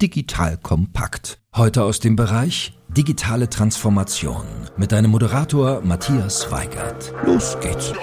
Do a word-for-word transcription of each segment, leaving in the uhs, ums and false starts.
Digital Kompakt. Heute aus dem Bereich digitale Transformation mit deinem Moderator Matthias Weigert. Los geht's!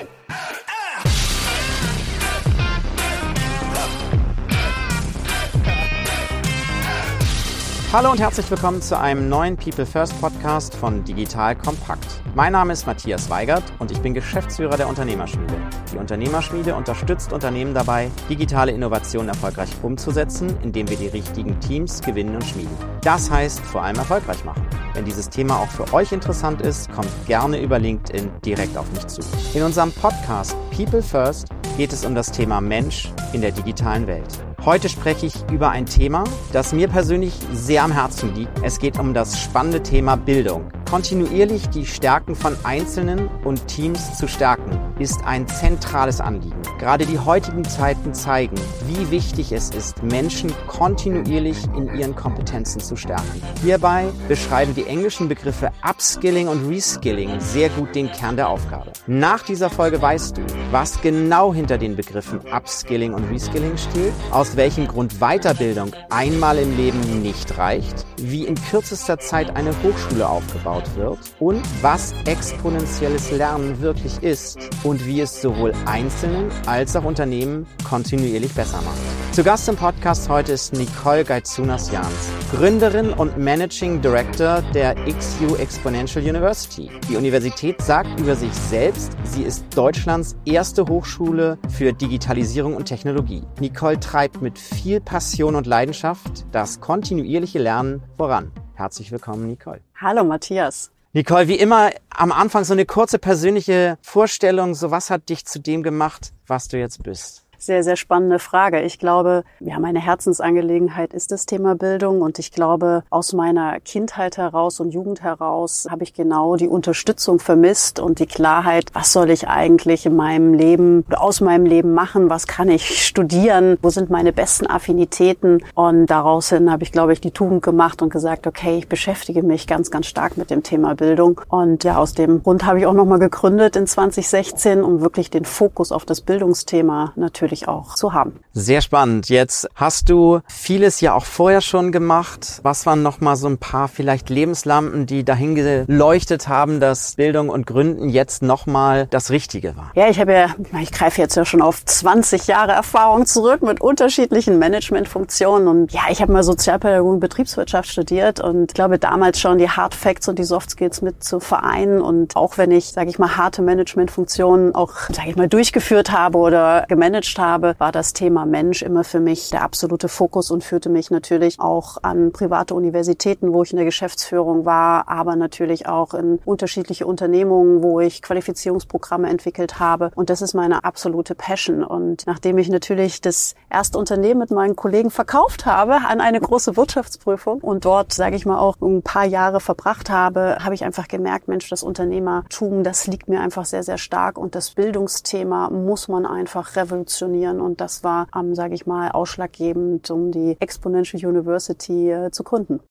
Hallo und herzlich willkommen zu einem neuen People First Podcast von Digital Kompakt. Mein Name ist Matthias Weigert und ich bin Geschäftsführer der Unternehmerschmiede. Die Unternehmerschmiede unterstützt Unternehmen dabei, digitale Innovationen erfolgreich umzusetzen, indem wir die richtigen Teams gewinnen und schmieden. Das heißt, vor allem erfolgreich machen. Wenn dieses Thema auch für euch interessant ist, kommt gerne über LinkedIn direkt auf mich zu. In unserem Podcast People First geht es um das Thema Mensch in der digitalen Welt. Heute spreche ich über ein Thema, das mir persönlich sehr am Herzen liegt. Es geht um das spannende Thema Bildung. Kontinuierlich die Stärken von Einzelnen und Teams zu stärken, ist ein zentrales Anliegen. Gerade die heutigen Zeiten zeigen, wie wichtig es ist, Menschen kontinuierlich in ihren Kompetenzen zu stärken. Hierbei beschreiben die englischen Begriffe Upskilling und Reskilling sehr gut den Kern der Aufgabe. Nach dieser Folge weißt du, was genau hinter den Begriffen Upskilling und Reskilling steht, aus welchem Grund Weiterbildung einmal im Leben nicht reicht, wie in kürzester Zeit eine Hochschule aufgebaut wird und was exponentielles Lernen wirklich ist und wie es sowohl Einzelnen als auch Unternehmen kontinuierlich besser macht. Zu Gast im Podcast heute ist Nicole Gaitzunas-Jans, Gründerin und Managing Director der X U Exponential University. Die Universität sagt über sich selbst, sie ist Deutschlands erste Hochschule für Digitalisierung und Technologie. Nicole treibt mit viel Passion und Leidenschaft das kontinuierliche Lernen voran. Herzlich willkommen, Nicole. Hallo, Matthias. Nicole, wie immer am Anfang so eine kurze persönliche Vorstellung. So, was hat dich zu dem gemacht, was du jetzt bist? Sehr, sehr spannende Frage. Ich glaube, ja, meine Herzensangelegenheit ist das Thema Bildung und ich glaube, aus meiner Kindheit heraus und Jugend heraus habe ich genau die Unterstützung vermisst und die Klarheit, was soll ich eigentlich in meinem Leben, aus meinem Leben machen, was kann ich studieren, wo sind meine besten Affinitäten, und daraus hin habe ich, glaube ich, die Tugend gemacht und gesagt, okay, ich beschäftige mich ganz, ganz stark mit dem Thema Bildung, und ja, aus dem Grund habe ich auch nochmal gegründet in zwanzig sechzehn, um wirklich den Fokus auf das Bildungsthema natürlich auch zu haben. Sehr spannend. Jetzt hast du vieles ja auch vorher schon gemacht. Was waren noch mal so ein paar vielleicht Lebenslampen, die dahin geleuchtet haben, dass Bildung und Gründen jetzt noch mal das Richtige war? Ja, ich habe ja, ich greife jetzt ja schon auf zwanzig Jahre Erfahrung zurück mit unterschiedlichen Managementfunktionen, und ja, ich habe mal Sozialpädagogik und Betriebswirtschaft studiert und ich glaube damals schon die Hard Facts und die Soft Skills mit zu vereinen, und auch wenn ich, sage ich mal, harte Managementfunktionen auch, sage ich mal, durchgeführt habe oder gemanagt habe, war das Thema Mensch immer für mich der absolute Fokus und führte mich natürlich auch an private Universitäten, wo ich in der Geschäftsführung war, aber natürlich auch in unterschiedliche Unternehmungen, wo ich Qualifizierungsprogramme entwickelt habe, und das ist meine absolute Passion. Und nachdem ich natürlich das erste Unternehmen mit meinen Kollegen verkauft habe an eine große Wirtschaftsprüfung und dort, sage ich mal, auch ein paar Jahre verbracht habe, habe ich einfach gemerkt, Mensch, das Unternehmertum, das liegt mir einfach sehr, sehr stark, und das Bildungsthema muss man einfach revolutionieren. Und das war, ähm, sage ich mal, ausschlaggebend, um die Exponential University äh, zu gründen.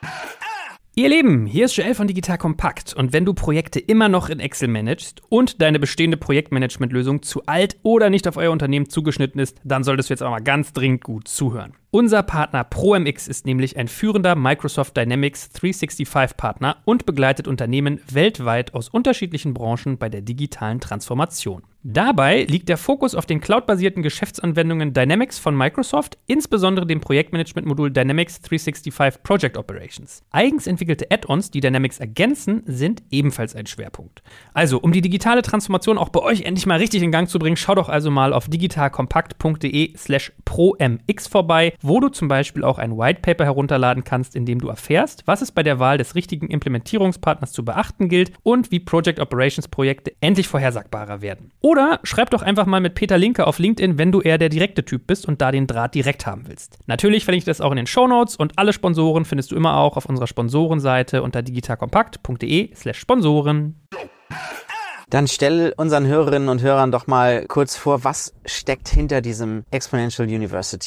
Ihr Lieben, hier ist Joel von Digital Kompakt, und wenn du Projekte immer noch in Excel managst und deine bestehende Projektmanagementlösung zu alt oder nicht auf euer Unternehmen zugeschnitten ist, dann solltest du jetzt auch mal ganz dringend gut zuhören. Unser Partner ProMX ist nämlich ein führender Microsoft Dynamics dreihundertfünfundsechzig Partner und begleitet Unternehmen weltweit aus unterschiedlichen Branchen bei der digitalen Transformation. Dabei liegt der Fokus auf den cloudbasierten Geschäftsanwendungen Dynamics von Microsoft, insbesondere dem Projektmanagement-Modul Dynamics dreihundertfünfundsechzig Project Operations. Eigens entwickelte Add-ons, die Dynamics ergänzen, sind ebenfalls ein Schwerpunkt. Also, um die digitale Transformation auch bei euch endlich mal richtig in Gang zu bringen, schau doch also mal auf digitalkompakt.de slash promx vorbei, wo du zum Beispiel auch ein Whitepaper herunterladen kannst, in dem du erfährst, was es bei der Wahl des richtigen Implementierungspartners zu beachten gilt und wie Project Operations Projekte endlich vorhersagbarer werden. Oder schreib doch einfach mal mit Peter Linke auf LinkedIn, wenn du eher der direkte Typ bist und da den Draht direkt haben willst. Natürlich verlinke ich das auch in den Shownotes, und alle Sponsoren findest du immer auch auf unserer Sponsorenseite unter digitalkompakt.de slash Sponsoren. Dann stell unseren Hörerinnen und Hörern doch mal kurz vor, was steckt hinter diesem Exponential University?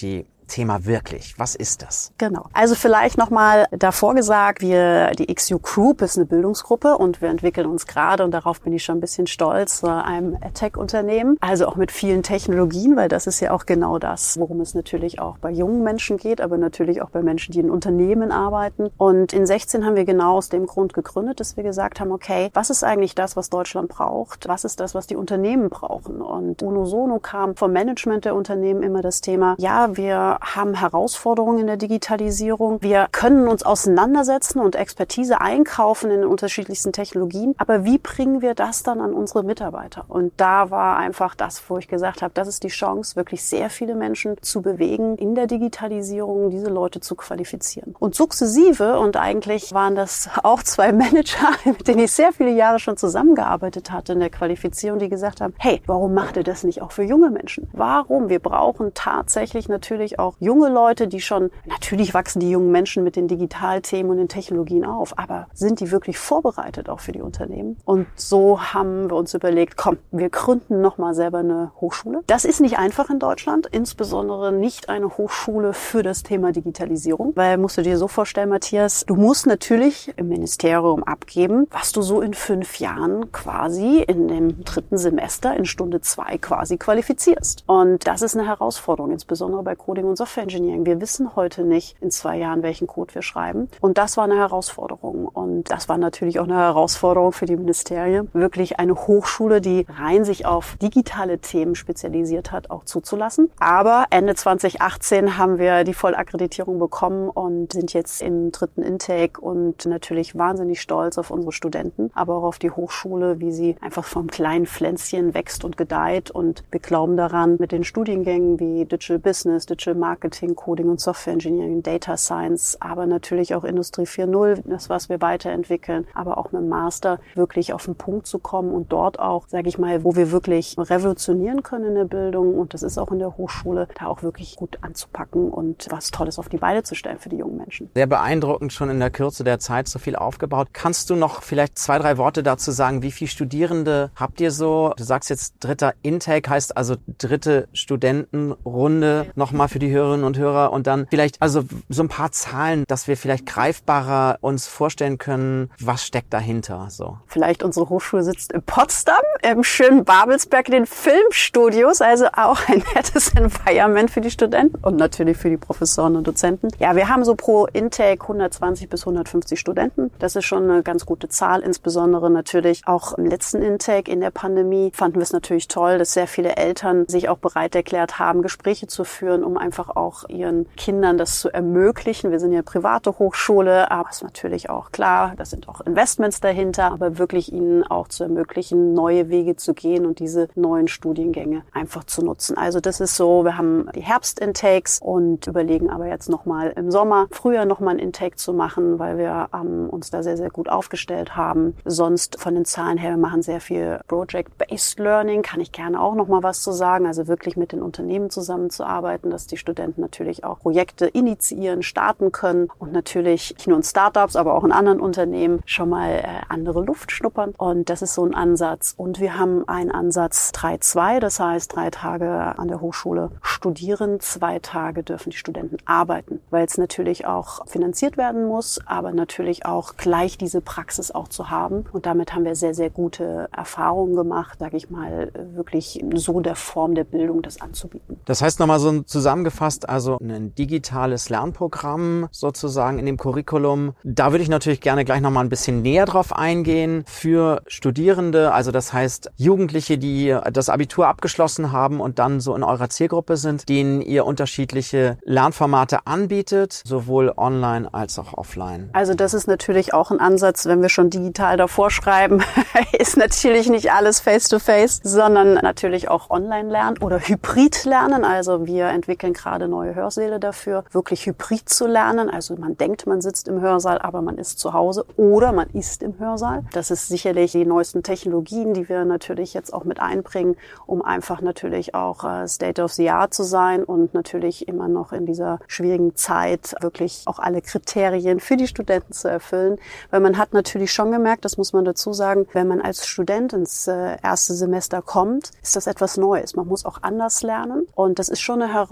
Thema wirklich? Was ist das? Genau. Also vielleicht nochmal davor gesagt, wir, die X U Group ist eine Bildungsgruppe und wir entwickeln uns gerade, und darauf bin ich schon ein bisschen stolz, zu einem EdTech-Unternehmen. Also auch mit vielen Technologien, weil das ist ja auch genau das, worum es natürlich auch bei jungen Menschen geht, aber natürlich auch bei Menschen, die in Unternehmen arbeiten. Und in sechzehn haben wir genau aus dem Grund gegründet, dass wir gesagt haben, okay, was ist eigentlich das, was Deutschland braucht? Was ist das, was die Unternehmen brauchen? Und unisono kam vom Management der Unternehmen immer das Thema, ja, wir haben Herausforderungen in der Digitalisierung. Wir können uns auseinandersetzen und Expertise einkaufen in den unterschiedlichsten Technologien. Aber wie bringen wir das dann an unsere Mitarbeiter? Und da war einfach das, wo ich gesagt habe, das ist die Chance, wirklich sehr viele Menschen zu bewegen, in der Digitalisierung diese Leute zu qualifizieren. Und sukzessive, und eigentlich waren das auch zwei Manager, mit denen ich sehr viele Jahre schon zusammengearbeitet hatte in der Qualifizierung, die gesagt haben, hey, warum macht ihr das nicht auch für junge Menschen? Warum? Wir brauchen tatsächlich natürlich auch junge Leute, die schon, natürlich wachsen die jungen Menschen mit den Digitalthemen und den Technologien auf, aber sind die wirklich vorbereitet auch für die Unternehmen? Und so haben wir uns überlegt, komm, wir gründen nochmal selber eine Hochschule. Das ist nicht einfach in Deutschland, insbesondere nicht eine Hochschule für das Thema Digitalisierung, weil, musst du dir so vorstellen, Matthias, du musst natürlich im Ministerium abgeben, was du so in fünf Jahren quasi in dem dritten Semester in Stunde zwei quasi qualifizierst. Und das ist eine Herausforderung, insbesondere bei Coding und Software Engineering. Wir wissen heute nicht in zwei Jahren, welchen Code wir schreiben. Und das war eine Herausforderung. Und das war natürlich auch eine Herausforderung für die Ministerien, wirklich eine Hochschule, die rein sich auf digitale Themen spezialisiert hat, auch zuzulassen. Aber Ende zwanzig achtzehn haben wir die Vollakkreditierung bekommen und sind jetzt im dritten Intake und natürlich wahnsinnig stolz auf unsere Studenten, aber auch auf die Hochschule, wie sie einfach vom kleinen Pflänzchen wächst und gedeiht. Und wir glauben daran, mit den Studiengängen wie Digital Business, Digital Marketing, Coding und Software Engineering, Data Science, aber natürlich auch Industrie vier Punkt null, das, was wir weiterentwickeln, aber auch mit dem Master wirklich auf den Punkt zu kommen und dort auch, sage ich mal, wo wir wirklich revolutionieren können in der Bildung, und das ist auch in der Hochschule, da auch wirklich gut anzupacken und was Tolles auf die Beine zu stellen für die jungen Menschen. Sehr beeindruckend, schon in der Kürze der Zeit so viel aufgebaut. Kannst du noch vielleicht zwei, drei Worte dazu sagen, wie viele Studierende habt ihr so? Du sagst jetzt dritter Intake, heißt also dritte Studentenrunde, nochmal für die Hörerinnen und Hörer, und dann vielleicht also so ein paar Zahlen, dass wir vielleicht greifbarer uns vorstellen können, was steckt dahinter, so. Vielleicht unsere Hochschule sitzt in Potsdam, im schönen Babelsberg, in den Filmstudios, also auch ein nettes Environment für die Studenten und natürlich für die Professoren und Dozenten. Ja, wir haben so pro Intake hundertzwanzig bis hundertfünfzig Studenten. Das ist schon eine ganz gute Zahl, insbesondere natürlich auch im letzten Intake in der Pandemie fanden wir es natürlich toll, dass sehr viele Eltern sich auch bereit erklärt haben, Gespräche zu führen, um einfach auch ihren Kindern das zu ermöglichen. Wir sind ja eine private Hochschule, aber es ist natürlich auch klar, da sind auch Investments dahinter, aber wirklich ihnen auch zu ermöglichen, neue Wege zu gehen und diese neuen Studiengänge einfach zu nutzen. Also das ist so, wir haben die Herbstintakes und überlegen aber jetzt nochmal im Sommer, früher nochmal ein Intake zu machen, weil wir ähm, uns da sehr, sehr gut aufgestellt haben. Sonst von den Zahlen her, wir machen sehr viel Project-Based Learning, kann ich gerne auch nochmal was zu sagen, also wirklich mit den Unternehmen zusammenzuarbeiten, dass die Studenten natürlich auch Projekte initiieren, starten können und natürlich nicht nur in Startups, aber auch in anderen Unternehmen schon mal äh, andere Luft schnuppern. Und das ist so ein Ansatz. Und wir haben einen Ansatz drei zwei, das heißt drei Tage an der Hochschule studieren, zwei Tage dürfen die Studenten arbeiten, weil es natürlich auch finanziert werden muss, aber natürlich auch gleich diese Praxis auch zu haben. Und damit haben wir sehr, sehr gute Erfahrungen gemacht, sage ich mal, wirklich so der Form der Bildung das anzubieten. Das heißt nochmal so zusammengefasst, also ein digitales Lernprogramm sozusagen in dem Curriculum. Da würde ich natürlich gerne gleich nochmal ein bisschen näher drauf eingehen für Studierende, also das heißt Jugendliche, die das Abitur abgeschlossen haben und dann so in eurer Zielgruppe sind, denen ihr unterschiedliche Lernformate anbietet, sowohl online als auch offline. Also das ist natürlich auch ein Ansatz, wenn wir schon digital davor schreiben, ist natürlich nicht alles face-to-face, sondern natürlich auch online lernen oder hybrid lernen. Also wir entwickeln gerade neue Hörsäle dafür, wirklich hybrid zu lernen. Also man denkt, man sitzt im Hörsaal, aber man ist zu Hause oder man ist im Hörsaal. Das ist sicherlich die neuesten Technologien, die wir natürlich jetzt auch mit einbringen, um einfach natürlich auch äh, State of the Art zu sein und natürlich immer noch in dieser schwierigen Zeit wirklich auch alle Kriterien für die Studenten zu erfüllen. Weil man hat natürlich schon gemerkt, das muss man dazu sagen, wenn man als Student ins äh, erste Semester kommt, ist das etwas Neues. Man muss auch anders lernen und das ist schon eine Herausforderung,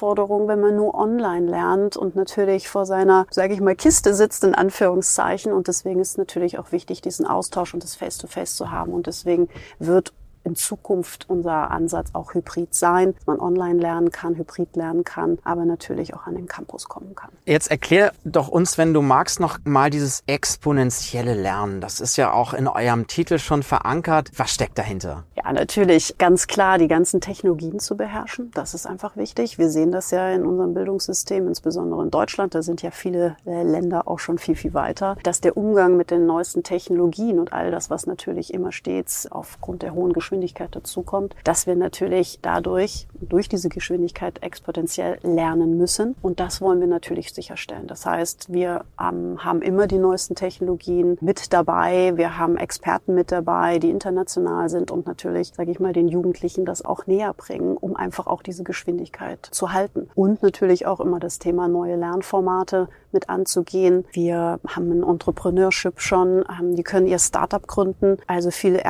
Herausforderung, wenn man nur online lernt und natürlich vor seiner, sage ich mal, Kiste sitzt, in Anführungszeichen. Und deswegen ist es natürlich auch wichtig, diesen Austausch und das Face-to-Face zu haben. Und deswegen wird in Zukunft unser Ansatz auch hybrid sein, dass man online lernen kann, hybrid lernen kann, aber natürlich auch an den Campus kommen kann. Jetzt erklär doch uns, wenn du magst, noch mal dieses exponentielle Lernen. Das ist ja auch in eurem Titel schon verankert. Was steckt dahinter? Ja, natürlich ganz klar, die ganzen Technologien zu beherrschen. Das ist einfach wichtig. Wir sehen das ja in unserem Bildungssystem, insbesondere in Deutschland. Da sind ja viele Länder auch schon viel, viel weiter. Dass der Umgang mit den neuesten Technologien und all das, was natürlich immer stets aufgrund der hohen Geschwindigkeit dazukommt, dass wir natürlich dadurch, durch diese Geschwindigkeit exponentiell lernen müssen. Und das wollen wir natürlich sicherstellen. Das heißt, wir ähm, haben immer die neuesten Technologien mit dabei. Wir haben Experten mit dabei, die international sind und natürlich, sage ich mal, den Jugendlichen das auch näher bringen, um einfach auch diese Geschwindigkeit zu halten. Und natürlich auch immer das Thema neue Lernformate mit anzugehen. Wir haben ein Entrepreneurship schon, ähm, die können ihr Startup gründen. Also viele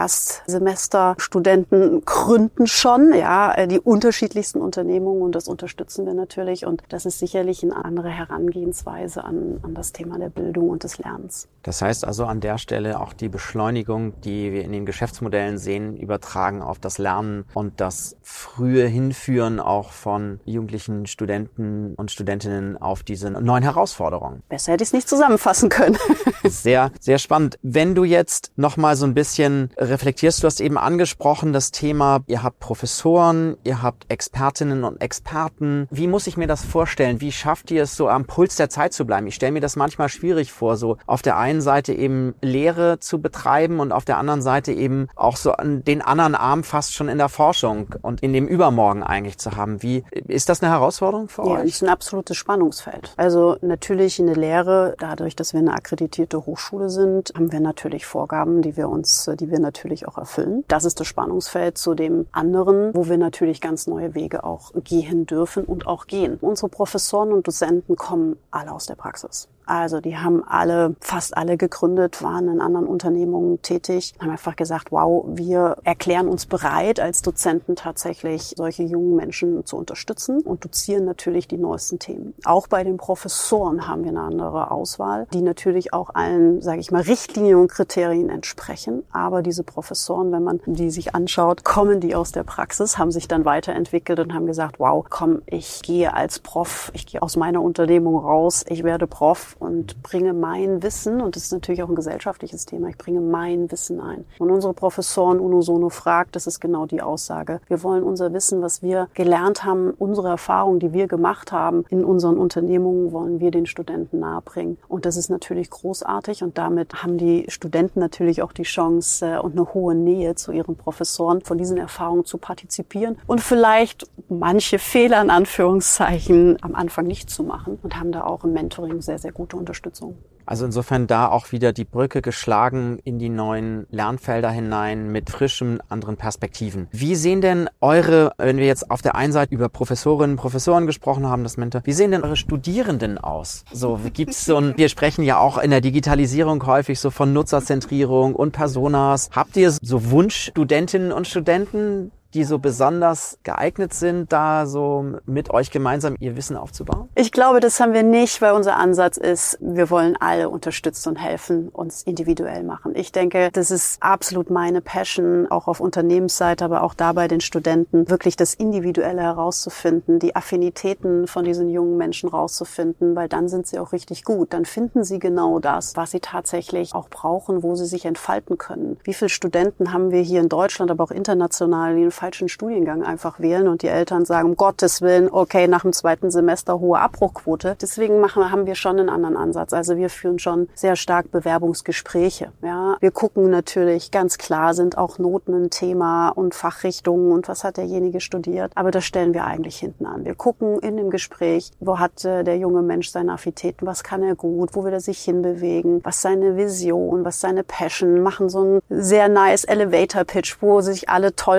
Erstsemester-Studenten gründen schon, ja, die unterschiedlichsten Unternehmungen und das unterstützen wir natürlich. Und das ist sicherlich eine andere Herangehensweise an, an das Thema der Bildung und des Lernens. Das heißt also an der Stelle auch die Beschleunigung, die wir in den Geschäftsmodellen sehen, übertragen auf das Lernen und das frühe Hinführen auch von jugendlichen Studenten und Studentinnen auf diese neuen Herausforderungen. Besser hätte ich es nicht zusammenfassen können. Sehr, sehr spannend. Wenn du jetzt noch mal so ein bisschen reflektierst, du hast eben angesprochen das Thema, ihr habt Professoren, ihr habt Expertinnen und Experten. Wie muss ich mir das vorstellen? Wie schafft ihr es so am Puls der Zeit zu bleiben? Ich stelle mir das manchmal schwierig vor, so auf der einen Seite eben Lehre zu betreiben und auf der anderen Seite eben auch so an den anderen Arm fast schon in der Forschung und in dem Übermorgen eigentlich zu haben. Wie ist das eine Herausforderung für ja, euch? Ja, es ist ein absolutes Spannungsfeld. Also natürlich in der Lehre, dadurch, dass wir eine akkreditierte Hochschule sind, haben wir natürlich Vorgaben, die wir uns, die wir natürlich auch erfüllen. Das ist das Spannungsfeld zu dem anderen, wo wir natürlich ganz neue Wege auch gehen dürfen und auch gehen. Unsere Professoren und Dozenten kommen alle aus der Praxis. Also die haben alle, fast alle gegründet, waren in anderen Unternehmungen tätig, haben einfach gesagt, wow, wir erklären uns bereit, als Dozenten tatsächlich solche jungen Menschen zu unterstützen und dozieren natürlich die neuesten Themen. Auch bei den Professoren haben wir eine andere Auswahl, die natürlich auch allen, sage ich mal, Richtlinien und Kriterien entsprechen. Aber diese Professoren, wenn man die sich anschaut, kommen die aus der Praxis, haben sich dann weiterentwickelt und haben gesagt, wow, komm, ich gehe als Prof, ich gehe aus meiner Unternehmung raus, ich werde Prof und bringe mein Wissen, und das ist natürlich auch ein gesellschaftliches Thema, ich bringe mein Wissen ein. Und unsere Professoren unisono fragt, das ist genau die Aussage. Wir wollen unser Wissen, was wir gelernt haben, unsere Erfahrungen, die wir gemacht haben in unseren Unternehmungen, wollen wir den Studenten nahebringen. Und das ist natürlich großartig und damit haben die Studenten natürlich auch die Chance und eine hohe Nähe zu ihren Professoren, von diesen Erfahrungen zu partizipieren und vielleicht manche Fehler in Anführungszeichen am Anfang nicht zu machen und haben da auch im Mentoring sehr, sehr gute Unterstützung. Also insofern da auch wieder die Brücke geschlagen in die neuen Lernfelder hinein mit frischen, anderen Perspektiven. Wie sehen denn eure, wenn wir jetzt auf der einen Seite über Professorinnen, Professoren gesprochen haben, das Mentor, wie sehen denn eure Studierenden aus? So, gibt's so ein, wir sprechen ja auch in der Digitalisierung häufig so von Nutzerzentrierung und Personas. Habt ihr so Wunschstudentinnen und Studenten, die so besonders geeignet sind, da so mit euch gemeinsam ihr Wissen aufzubauen? Ich glaube, das haben wir nicht, weil unser Ansatz ist, wir wollen alle unterstützen und helfen, uns individuell machen. Ich denke, das ist absolut meine Passion, auch auf Unternehmensseite, aber auch da bei den Studenten, wirklich das Individuelle herauszufinden, die Affinitäten von diesen jungen Menschen rauszufinden, weil dann sind sie auch richtig gut. Dann finden sie genau das, was sie tatsächlich auch brauchen, wo sie sich entfalten können. Wie viele Studenten haben wir hier in Deutschland, aber auch international, die falschen Studiengang einfach wählen und die Eltern sagen, um Gottes Willen, okay, nach dem zweiten Semester hohe Abbruchquote. Deswegen machen, haben wir schon einen anderen Ansatz. Also wir führen schon sehr stark Bewerbungsgespräche. Ja, wir gucken natürlich, ganz klar sind auch Noten ein Thema und Fachrichtungen und was hat derjenige studiert. Aber das stellen wir eigentlich hinten an. Wir gucken in dem Gespräch, wo hat äh, der junge Mensch seine Affinitäten, was kann er gut, wo will er sich hinbewegen, was seine Vision, was seine Passion, machen so einen sehr nice Elevator-Pitch, wo sich alle toll darauf vorbereiten,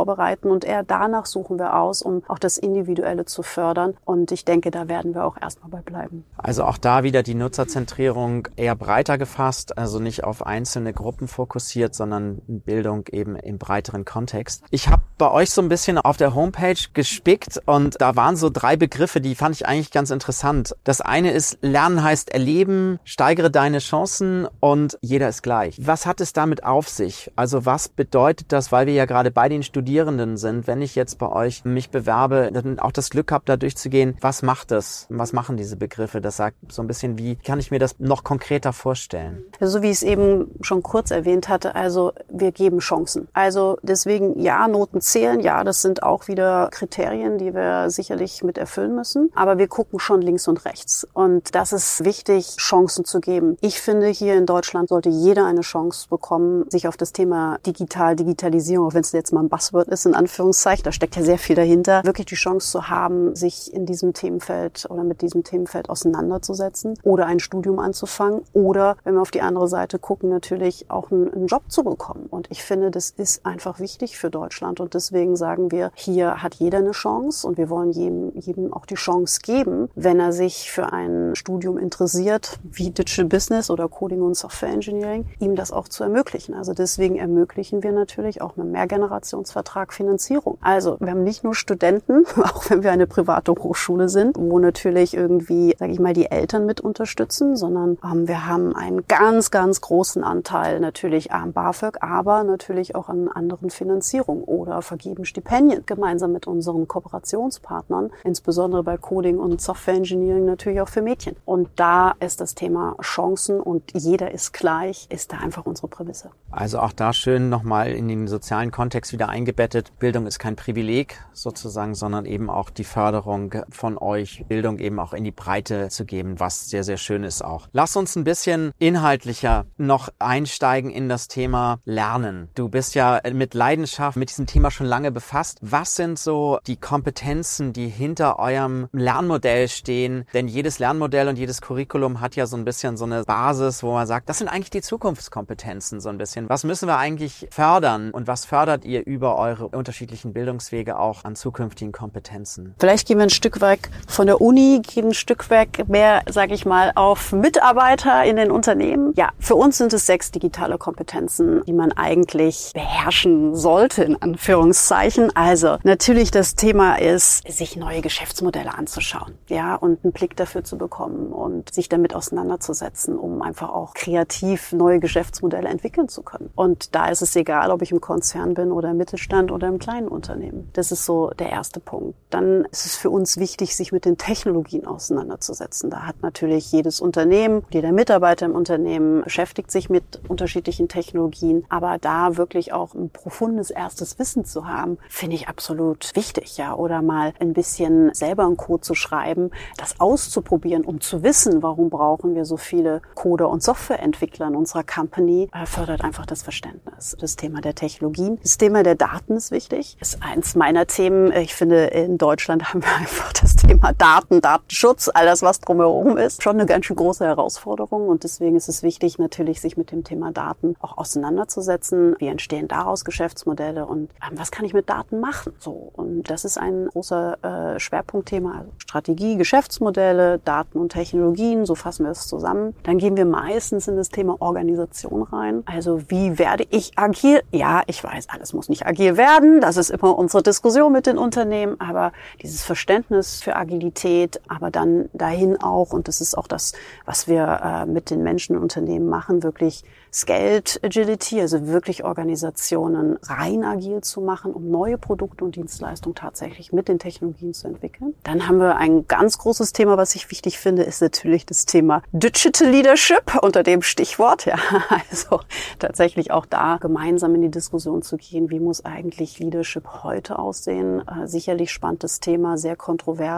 vorbereiten und eher danach suchen wir aus, um auch das Individuelle zu fördern. Und ich denke, da werden wir auch erstmal bei bleiben. Also auch da wieder die Nutzerzentrierung eher breiter gefasst, also nicht auf einzelne Gruppen fokussiert, sondern Bildung eben im breiteren Kontext. Ich habe bei euch so ein bisschen auf der Homepage gespickt und da waren so drei Begriffe, die fand ich eigentlich ganz interessant. Das eine ist, Lernen heißt erleben, steigere deine Chancen und jeder ist gleich. Was hat es damit auf sich? Also was bedeutet das, weil wir ja gerade bei den Studierenden sind, wenn ich jetzt bei euch mich bewerbe, dann auch das Glück habe, da durchzugehen, was macht das? Was machen diese Begriffe? Das sagt so ein bisschen, wie kann ich mir das noch konkreter vorstellen? Also so wie ich es eben schon kurz erwähnt hatte, also wir geben Chancen. Also deswegen, ja, Noten zählen, ja, das sind auch wieder Kriterien, die wir sicherlich mit erfüllen müssen, aber wir gucken schon links und rechts und das ist wichtig, Chancen zu geben. Ich finde, hier in Deutschland sollte jeder eine Chance bekommen, sich auf das Thema digital, Digitalisierung, auch wenn es jetzt mal ein Buzzword ist, in Anführungszeichen, da steckt ja sehr viel dahinter, wirklich die Chance zu haben, sich in diesem Themenfeld oder mit diesem Themenfeld auseinanderzusetzen oder ein Studium anzufangen oder, wenn wir auf die andere Seite gucken, natürlich auch einen, einen Job zu bekommen. Und ich finde, das ist einfach wichtig für Deutschland und deswegen sagen wir, hier hat jeder eine Chance und wir wollen jedem, jedem auch die Chance geben, wenn er sich für ein Studium interessiert, wie Digital Business oder Coding und Software Engineering, ihm das auch zu ermöglichen. Also deswegen ermöglichen wir natürlich auch mit dem Mehrgenerationsvertrag Finanzierung. Also wir haben nicht nur Studenten, auch wenn wir eine private Hochschule sind, wo natürlich irgendwie, sage ich mal, die Eltern mit unterstützen, sondern ähm, wir haben einen ganz, ganz großen Anteil natürlich am BAföG, aber natürlich auch an anderen Finanzierungen oder vergeben Stipendien gemeinsam mit unseren Kooperationspartnern, insbesondere bei Coding und Software Engineering natürlich auch für Mädchen. Und da ist das Thema Chancen und jeder ist gleich, ist da einfach unsere Prämisse. Also auch da schön nochmal in den sozialen Kontext wieder eingebettet. Bildung ist kein Privileg sozusagen, sondern eben auch die Förderung von euch, Bildung eben auch in die Breite zu geben, was sehr, sehr schön ist auch. Lass uns ein bisschen inhaltlicher noch einsteigen in das Thema Lernen. Du bist ja mit Leidenschaft mit diesem Thema schon lange befasst. Was sind so die Kompetenzen, die hinter eurem Lernmodell stehen? Denn jedes Lernmodell und jedes Curriculum hat ja so ein bisschen so eine Basis, wo man sagt, das sind eigentlich die Zukunftskompetenzen so ein bisschen. Was müssen wir eigentlich fördern und was fördert ihr über eure unterschiedlichen Bildungswege auch an zukünftigen Kompetenzen? Vielleicht gehen wir ein Stück weg von der Uni, gehen ein Stück weg mehr, sage ich mal, auf Mitarbeiter in den Unternehmen. Ja, für uns sind es sechs digitale Kompetenzen, die man eigentlich beherrschen sollte, in Anführungszeichen. Also natürlich das Thema ist, sich neue Geschäftsmodelle anzuschauen, ja, und einen Blick dafür zu bekommen und sich damit auseinanderzusetzen, um einfach auch kreativ neue Geschäftsmodelle entwickeln zu können. Und da ist es egal, ob ich im Konzern bin oder im Mittelstand oder im kleinen Unternehmen. Das ist so der erste Punkt. Dann ist es für uns wichtig, sich mit den Technologien auseinanderzusetzen. Da hat natürlich jedes Unternehmen, jeder Mitarbeiter im Unternehmen beschäftigt sich mit unterschiedlichen Technologien. Aber da wirklich auch ein profundes erstes Wissen zu haben, finde ich absolut wichtig, ja. Oder mal ein bisschen selber einen Code zu schreiben, das auszuprobieren, um zu wissen, warum brauchen wir so viele Coder und Softwareentwickler in unserer Company, fördert einfach das Verständnis. Das Thema der Technologien. Das Thema der Daten ist wichtig. Das ist eins meiner Themen. Ich finde, in Deutschland haben wir einfach das Thema Daten, Datenschutz, alles was drumherum ist, schon eine ganz schön große Herausforderung. Und deswegen ist es wichtig, natürlich sich mit dem Thema Daten auch auseinanderzusetzen. Wie entstehen daraus Geschäftsmodelle und ähm, was kann ich mit Daten machen? So, und das ist ein großer äh, Schwerpunktthema. Also Strategie, Geschäftsmodelle, Daten und Technologien, so fassen wir es zusammen. Dann gehen wir meistens in das Thema Organisation rein. Also wie werde ich agil? Ja, ich weiß, alles muss nicht agil werden. Das ist immer unsere Diskussion mit den Unternehmen. Aber dieses Verständnis für Agilität, aber dann dahin auch, und das ist auch das, was wir äh, mit den Menschen und Unternehmen machen, wirklich Scaled Agility, also wirklich Organisationen rein agil zu machen, um neue Produkte und Dienstleistungen tatsächlich mit den Technologien zu entwickeln. Dann haben wir ein ganz großes Thema, was ich wichtig finde, ist natürlich das Thema Digital Leadership unter dem Stichwort. Ja, also tatsächlich auch da gemeinsam in die Diskussion zu gehen, wie muss eigentlich Leadership heute aussehen? Äh, sicherlich spannendes Thema, sehr kontrovers.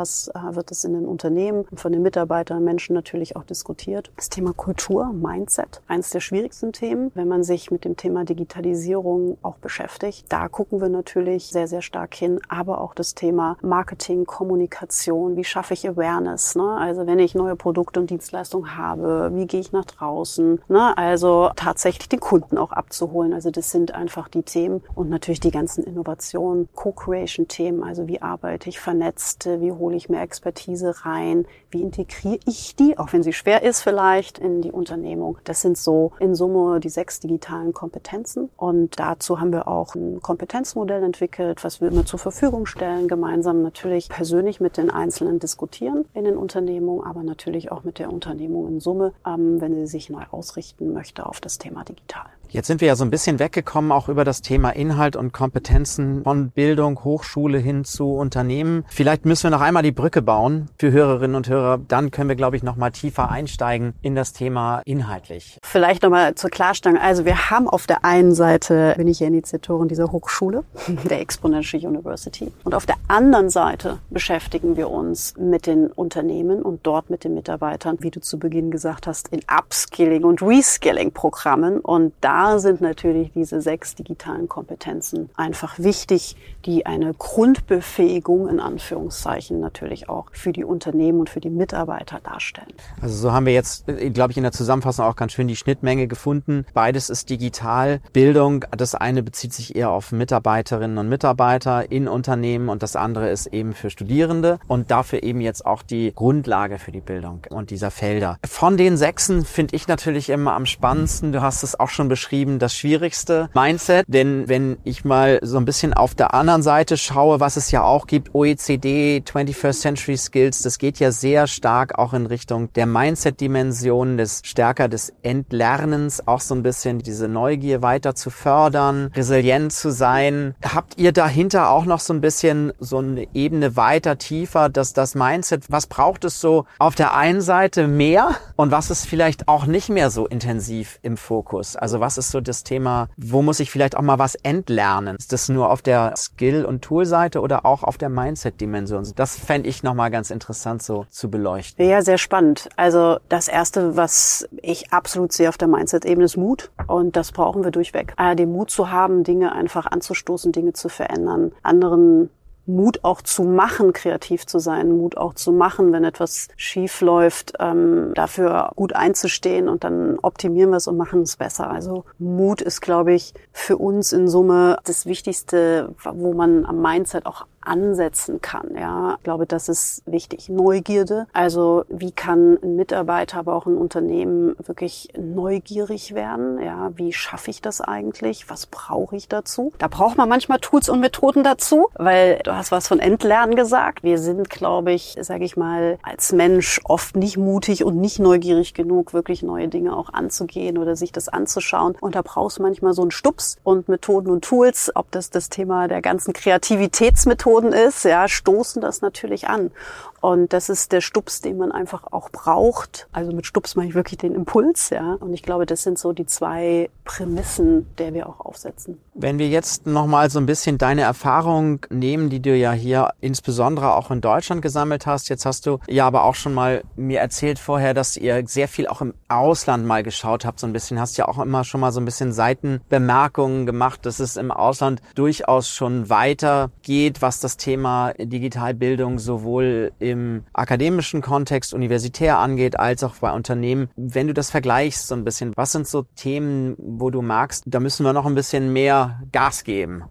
divers äh, wird es in den Unternehmen von den Mitarbeitern, Menschen natürlich auch diskutiert. Das Thema Kultur, Mindset, eines der schwierigsten Themen, wenn man sich mit dem Thema Digitalisierung auch beschäftigt. Da gucken wir natürlich sehr, sehr stark hin, aber auch das Thema Marketing, Kommunikation, wie schaffe ich Awareness, ne? Also wenn ich neue Produkte und Dienstleistungen habe, wie gehe ich nach draußen, ne? Also tatsächlich den Kunden auch abzuholen. Also das sind einfach die Themen und natürlich die ganzen Innovationen, Co-Creation-Themen, also wie arbeite ich vernetzt, wie hole ich mehr Expertise rein, wie integriere ich die, auch wenn sie schwer ist vielleicht, in die Unternehmung. Das sind so in Summe die sechs digitalen Kompetenzen und dazu haben wir auch ein Kompetenzmodell entwickelt, was wir immer zur Verfügung stellen, gemeinsam natürlich persönlich mit den Einzelnen diskutieren in den Unternehmungen, aber natürlich auch mit der Unternehmung in Summe, ähm, wenn sie sich neu ausrichten möchte auf das Thema digital. Jetzt sind wir ja so ein bisschen weggekommen, auch über das Thema Inhalt und Kompetenzen von Bildung, Hochschule hin zu Unternehmen. Vielleicht müssen wir noch einmal die Brücke bauen für Hörerinnen und Hörer. Dann können wir, glaube ich, noch mal tiefer einsteigen in das Thema inhaltlich. Vielleicht noch mal zur Klarstellung. Also wir haben auf der einen Seite, bin ich ja Initiatorin dieser Hochschule, der Exponential University. Und auf der anderen Seite beschäftigen wir uns mit den Unternehmen und dort mit den Mitarbeitern, wie du zu Beginn gesagt hast, in Upskilling- und Reskilling-Programmen. Und da sind natürlich diese sechs digitalen Kompetenzen einfach wichtig, die eine Grundbefähigung in Anführungszeichen natürlich auch für die Unternehmen und für die Mitarbeiter darstellen. Also so haben wir jetzt, glaube ich, in der Zusammenfassung auch ganz schön die Schnittmenge gefunden. Beides ist digital. Bildung, das eine bezieht sich eher auf Mitarbeiterinnen und Mitarbeiter in Unternehmen und das andere ist eben für Studierende und dafür eben jetzt auch die Grundlage für die Bildung und dieser Felder. Von den sechsen finde ich natürlich immer am spannendsten, du hast es auch schon beschrieben, das schwierigste Mindset, denn wenn ich mal so ein bisschen auf der anderen Seite schaue, was es ja auch gibt, O E C D, twenty-first Century Skills, das geht ja sehr stark auch in Richtung der Mindset-Dimension, des stärker des Entlernens, auch so ein bisschen diese Neugier weiter zu fördern, resilient zu sein. Habt ihr dahinter auch noch so ein bisschen so eine Ebene weiter, tiefer, dass das Mindset, was braucht es so auf der einen Seite mehr und was ist vielleicht auch nicht mehr so intensiv im Fokus? Also was ist so das Thema, wo muss ich vielleicht auch mal was entlernen? Ist das nur auf der Skill- und Tool-Seite oder auch auf der Mindset-Dimension? Das fände ich nochmal ganz interessant so zu beleuchten. Ja, sehr spannend. Also das Erste, was ich absolut sehe auf der Mindset-Ebene, ist Mut. Und das brauchen wir durchweg. Also den Mut zu haben, Dinge einfach anzustoßen, Dinge zu verändern, anderen Mut auch zu machen, kreativ zu sein, Mut auch zu machen, wenn etwas schief läuft, ähm, dafür gut einzustehen und dann optimieren wir es und machen es besser. Also Mut ist, glaube ich, für uns in Summe das Wichtigste, wo man am Mindset auch ansetzen kann. Ja, ich glaube, das ist wichtig. Neugierde. Also wie kann ein Mitarbeiter, aber auch ein Unternehmen wirklich neugierig werden? Ja, wie schaffe ich das eigentlich? Was brauche ich dazu? Da braucht man manchmal Tools und Methoden dazu, weil du hast was von Entlernen gesagt. Wir sind, glaube ich, sage ich mal, als Mensch oft nicht mutig und nicht neugierig genug, wirklich neue Dinge auch anzugehen oder sich das anzuschauen. Und da brauchst du manchmal so einen Stups und Methoden und Tools, ob das das Thema der ganzen Kreativitätsmethoden ist, ja, stoßen das natürlich an. Und das ist der Stups, den man einfach auch braucht. Also mit Stups meine ich wirklich den Impuls, ja. Und ich glaube, das sind so die zwei Prämissen, der wir auch aufsetzen. Wenn wir jetzt nochmal so ein bisschen deine Erfahrung nehmen, die du ja hier insbesondere auch in Deutschland gesammelt hast. Jetzt hast du ja aber auch schon mal mir erzählt vorher, dass ihr sehr viel auch im Ausland mal geschaut habt, so ein bisschen. Hast ja auch immer schon mal so ein bisschen Seitenbemerkungen gemacht, dass es im Ausland durchaus schon weiter geht, was das Thema Digitalbildung sowohl im akademischen Kontext universitär angeht, als auch bei Unternehmen. Wenn du das vergleichst so ein bisschen, was sind so Themen, wo du magst, da müssen wir noch ein bisschen mehr Gas geben?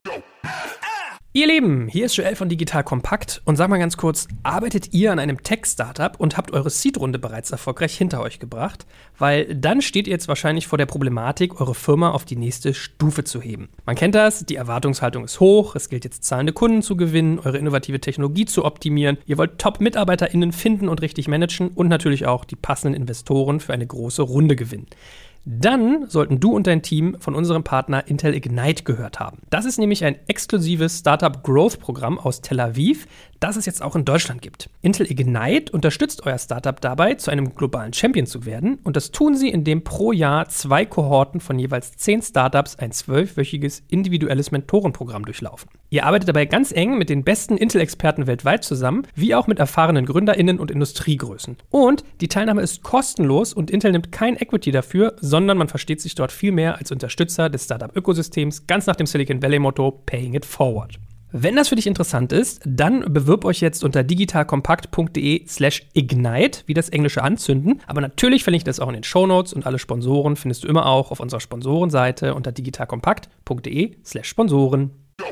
Ihr Lieben, hier ist Joel von Digital Kompakt und sag mal ganz kurz, arbeitet ihr an einem Tech-Startup und habt eure Seed-Runde bereits erfolgreich hinter euch gebracht? Weil dann steht ihr jetzt wahrscheinlich vor der Problematik, eure Firma auf die nächste Stufe zu heben. Man kennt das, die Erwartungshaltung ist hoch, es gilt jetzt zahlende Kunden zu gewinnen, eure innovative Technologie zu optimieren, ihr wollt Top-MitarbeiterInnen finden und richtig managen und natürlich auch die passenden Investoren für eine große Runde gewinnen. Dann sollten du und dein Team von unserem Partner Intel Ignite gehört haben. Das ist nämlich ein exklusives Startup-Growth-Programm aus Tel Aviv, das es jetzt auch in Deutschland gibt. Intel Ignite unterstützt euer Startup dabei, zu einem globalen Champion zu werden. Und das tun sie, indem pro Jahr zwei Kohorten von jeweils zehn Startups ein zwölfwöchiges individuelles Mentorenprogramm durchlaufen. Ihr arbeitet dabei ganz eng mit den besten Intel-Experten weltweit zusammen, wie auch mit erfahrenen GründerInnen und Industriegrößen. Und die Teilnahme ist kostenlos und Intel nimmt kein Equity dafür, sondern man versteht sich dort viel mehr als Unterstützer des Startup-Ökosystems, ganz nach dem Silicon Valley-Motto Paying it forward. Wenn das für dich interessant ist, dann bewirb euch jetzt unter digitalkompakt.de slash ignite, wie das englische Anzünden. Aber natürlich verlinke ich das auch in den Shownotes und alle Sponsoren findest du immer auch auf unserer Sponsorenseite unter digitalkompakt.de slash Sponsoren.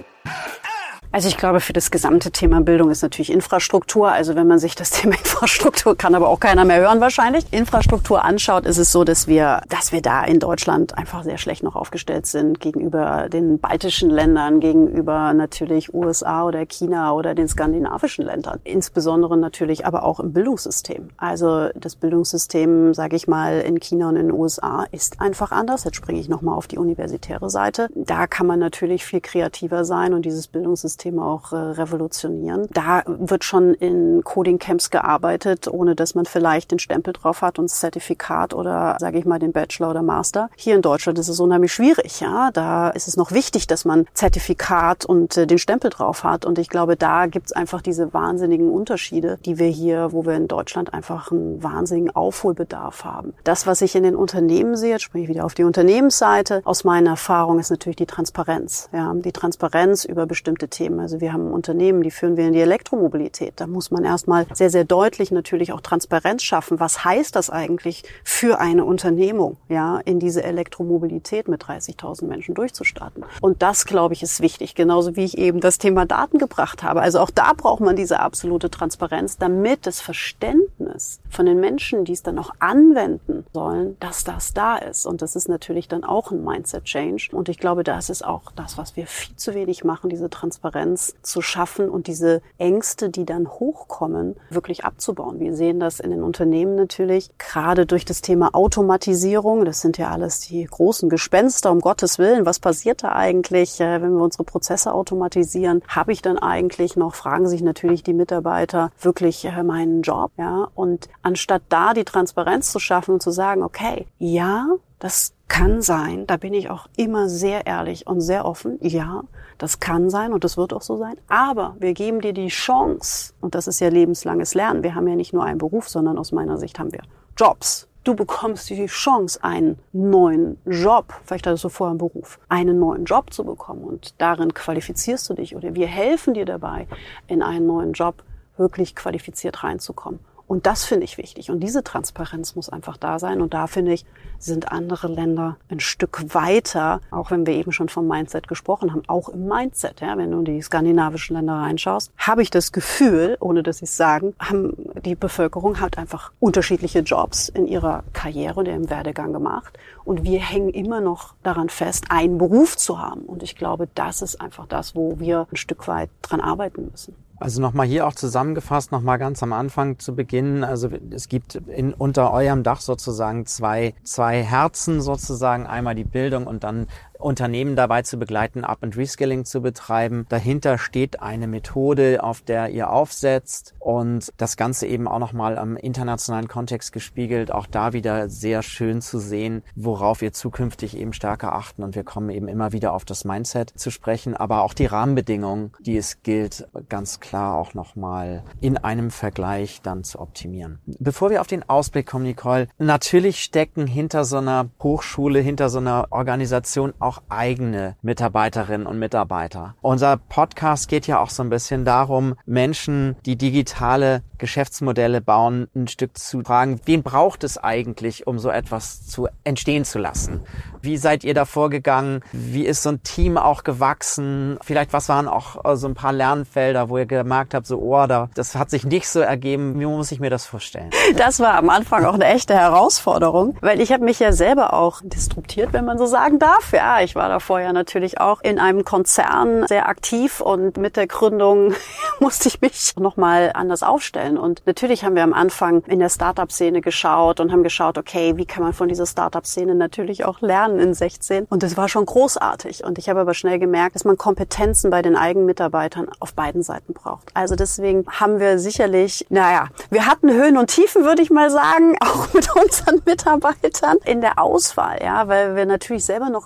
Also ich glaube, für das gesamte Thema Bildung ist natürlich Infrastruktur. Also wenn man sich das Thema Infrastruktur, kann aber auch keiner mehr hören wahrscheinlich, Infrastruktur anschaut, ist es so, dass wir, dass wir da in Deutschland einfach sehr schlecht noch aufgestellt sind gegenüber den baltischen Ländern, gegenüber natürlich U S A oder China oder den skandinavischen Ländern. Insbesondere natürlich aber auch im Bildungssystem. Also das Bildungssystem, sage ich mal, in China und in den U S A ist einfach anders. Jetzt springe ich nochmal auf die universitäre Seite. Da kann man natürlich viel kreativer sein und dieses Bildungssystem Thema auch äh, revolutionieren. Da wird schon in Coding-Camps gearbeitet, ohne dass man vielleicht den Stempel drauf hat und das Zertifikat oder, sage ich mal, den Bachelor oder Master. Hier in Deutschland ist es unheimlich schwierig. Ja, da ist es noch wichtig, dass man Zertifikat und äh, den Stempel drauf hat. Und ich glaube, da gibt es einfach diese wahnsinnigen Unterschiede, die wir hier, wo wir in Deutschland einfach einen wahnsinnigen Aufholbedarf haben. Das, was ich in den Unternehmen sehe, jetzt springe ich wieder auf die Unternehmensseite, aus meiner Erfahrung ist natürlich die Transparenz. Ja, die Transparenz über bestimmte Themen. Also wir haben Unternehmen, die führen wir in die Elektromobilität. Da muss man erstmal sehr, sehr deutlich natürlich auch Transparenz schaffen. Was heißt das eigentlich für eine Unternehmung, ja, in diese Elektromobilität mit dreißigtausend Menschen durchzustarten? Und das, glaube ich, ist wichtig. Genauso wie ich eben das Thema Daten gebracht habe. Also auch da braucht man diese absolute Transparenz, damit das Verständnis von den Menschen, die es dann auch anwenden sollen, dass das da ist. Und das ist natürlich dann auch ein Mindset-Change. Und ich glaube, das ist auch das, was wir viel zu wenig machen, diese Transparenz zu schaffen und diese Ängste, die dann hochkommen, wirklich abzubauen. Wir sehen das in den Unternehmen natürlich, gerade durch das Thema Automatisierung. Das sind ja alles die großen Gespenster, um Gottes Willen. Was passiert da eigentlich, wenn wir unsere Prozesse automatisieren? Habe ich dann eigentlich noch, fragen sich natürlich die Mitarbeiter, wirklich meinen Job? Ja? Und anstatt da die Transparenz zu schaffen und zu sagen, okay, ja, das kann sein, da bin ich auch immer sehr ehrlich und sehr offen, ja, das kann sein und das wird auch so sein, aber wir geben dir die Chance, und das ist ja lebenslanges Lernen, wir haben ja nicht nur einen Beruf, sondern aus meiner Sicht haben wir Jobs. Du bekommst die Chance, einen neuen Job, vielleicht hattest du vorher einen Beruf, einen neuen Job zu bekommen und darin qualifizierst du dich oder wir helfen dir dabei, in einen neuen Job wirklich qualifiziert reinzukommen. Und das finde ich wichtig. Und diese Transparenz muss einfach da sein. Und da, finde ich, sind andere Länder ein Stück weiter, auch wenn wir eben schon vom Mindset gesprochen haben, auch im Mindset. Ja, wenn du in die skandinavischen Länder reinschaust, habe ich das Gefühl, ohne dass sie es sagen, haben die Bevölkerung hat einfach unterschiedliche Jobs in ihrer Karriere und ihrem Werdegang gemacht. Und wir hängen immer noch daran fest, einen Beruf zu haben. Und ich glaube, das ist einfach das, wo wir ein Stück weit dran arbeiten müssen. Also nochmal hier auch zusammengefasst, nochmal ganz am Anfang zu Beginnen. Also es gibt in, unter eurem Dach sozusagen zwei, zwei Herzen sozusagen. Einmal die Bildung und dann Unternehmen dabei zu begleiten, Up- and Reskilling zu betreiben. Dahinter steht eine Methode, auf der ihr aufsetzt und das Ganze eben auch nochmal am internationalen Kontext gespiegelt. Auch da wieder sehr schön zu sehen, worauf wir zukünftig eben stärker achten und wir kommen eben immer wieder auf das Mindset zu sprechen, aber auch die Rahmenbedingungen, die es gilt, ganz klar auch nochmal in einem Vergleich dann zu optimieren. Bevor wir auf den Ausblick kommen, Nicole, natürlich stecken hinter so einer Hochschule, hinter so einer Organisation auch auch eigene Mitarbeiterinnen und Mitarbeiter. Unser Podcast geht ja auch so ein bisschen darum, Menschen, die digitale Geschäftsmodelle bauen, ein Stück zu fragen, wen braucht es eigentlich, um so etwas zu entstehen zu lassen? Wie seid ihr da vorgegangen? Wie ist so ein Team auch gewachsen? Vielleicht, was waren auch so ein paar Lernfelder, wo ihr gemerkt habt, so, oh, da, das hat sich nicht so ergeben. Wie muss ich mir das vorstellen? Das war am Anfang auch eine echte Herausforderung, weil ich habe mich ja selber auch disruptiert, wenn man so sagen darf. Ja, ich war da vorher natürlich auch in einem Konzern sehr aktiv und mit der Gründung musste ich mich nochmal anders aufstellen. Und natürlich haben wir am Anfang in der Startup-Szene geschaut und haben geschaut, okay, wie kann man von dieser Startup-Szene natürlich auch lernen in sechzehn. Und das war schon großartig. Und ich habe aber schnell gemerkt, dass man Kompetenzen bei den eigenen Mitarbeitern auf beiden Seiten braucht. Also deswegen haben wir sicherlich, naja, wir hatten Höhen und Tiefen, würde ich mal sagen, auch mit unseren Mitarbeitern in der Auswahl, ja, weil wir natürlich selber noch gesucht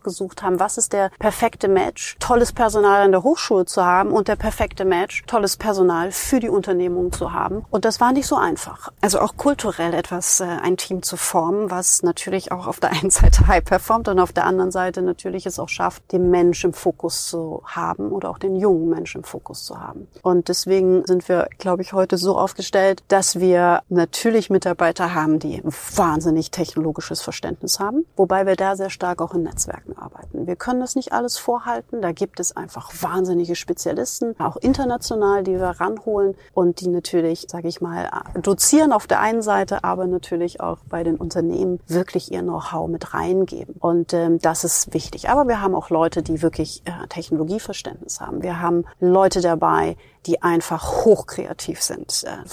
haben, was ist der perfekte Match, tolles Personal an der Hochschule zu haben und der perfekte Match, tolles Personal für die Unternehmung zu haben. Und das war nicht so einfach. Also auch kulturell etwas, äh, ein Team zu formen, was natürlich auch auf der einen Seite high performt und auf der anderen Seite natürlich es auch schafft, den Mensch im Fokus zu haben oder auch den jungen Menschen im Fokus zu haben. Und deswegen sind wir, glaube ich, heute so aufgestellt, dass wir natürlich Mitarbeiter haben, die ein wahnsinnig technologisches Verständnis haben, wobei wir da sehr stark auch in Netzwerken arbeiten. Wir können das nicht alles vorhalten, da gibt es einfach wahnsinnige Spezialisten, auch international, die wir ranholen und die natürlich, sage ich mal, dozieren auf der einen Seite, aber natürlich auch bei den Unternehmen wirklich ihr Know-how mit reingeben. Und ähm, das ist wichtig. Aber wir haben auch Leute, die wirklich äh, Technologieverständnis haben. Wir haben Leute dabei, die einfach hochkreativ sind, äh,